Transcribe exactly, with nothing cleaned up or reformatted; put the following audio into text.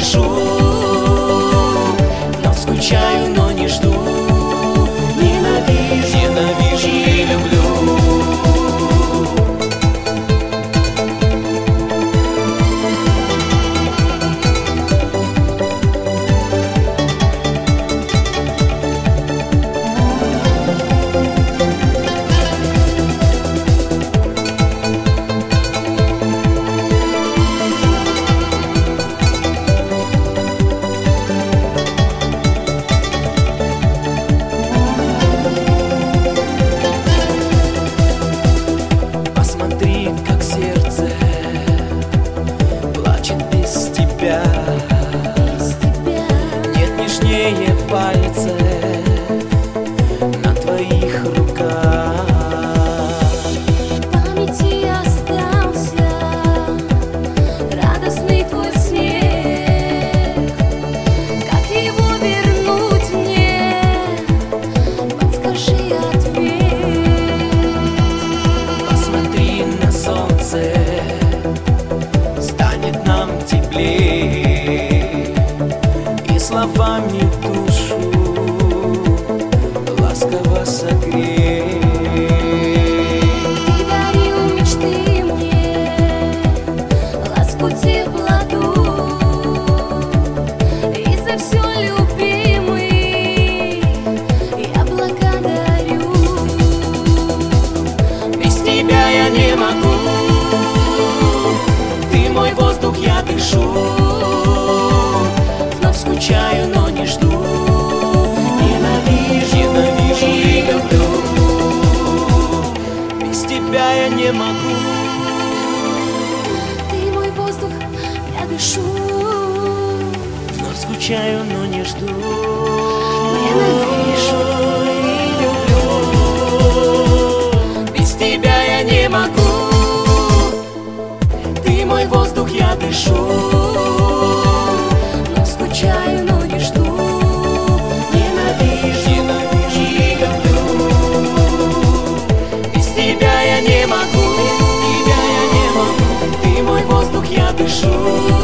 дышу. Вновь скучаю, но не жду. Ненавижу, ненавижу и люблю. Как сердце плачет без тебя, без тебя. Нет нежнее пальцев на твоих руках. В памяти остался радостный твой смех. Как его вернуть мне? Подскажи ответ. Посмотри на солнце, станет нам теплее, и словами душу ласково согрей. Ты дарил мечты мне, ласку теплоту, и за все, любимый, я благодарю. Без тебя я не могу. Ты мой воздух, я дышу. Вновь скучаю, но не жду. Ненавижу, ненавижу и люблю. Без тебя я не могу. Ты мой воздух, я дышу. Вновь скучаю, но не жду. Ненавижу и люблю. Без тебя я не могу. Ты мой воздух, я дышу. но скучаю, но не жду. Ненавижу, ненавижу и люблю. Без тебя я не могу. Без тебя я не могу. Ты мой воздух, я дышу.